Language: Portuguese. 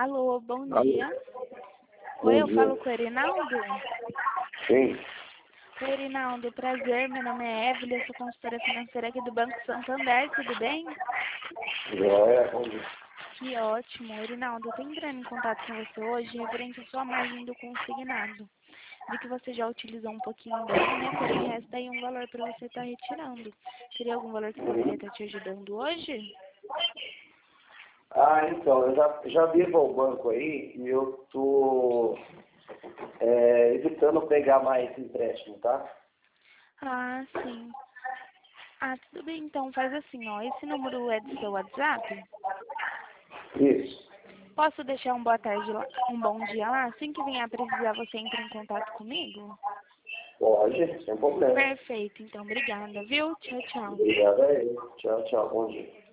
Alô, bom Alô. dia. Bom Oi, eu dia. falo com o Erinaldo? Sim. Oi, Erinaldo, prazer, meu nome é Evelyn, eu sou consultora financeira aqui do Banco Santander, tudo bem? Joia, bom dia. Que ótimo. Erinaldo, eu tô entrando em contato com você hoje referente à sua margem do consignado. Vi que você já utilizou um pouquinho dela, né? Porém, resta aí um valor para você estar retirando. Teria algum valor que poderia estar te ajudando hoje? Então, eu já devo ao banco aí e eu tô evitando pegar mais empréstimo, tá? Ah, sim. Ah, tudo bem, então faz assim, ó. Esse número é do seu WhatsApp? Isso. Posso deixar um boa tarde lá, um bom dia lá? Assim que vier a precisar, você entra em contato comigo? Pode, sem problema. Perfeito, então obrigada, viu? Tchau, tchau. Obrigado aí. Tchau, tchau. Bom dia.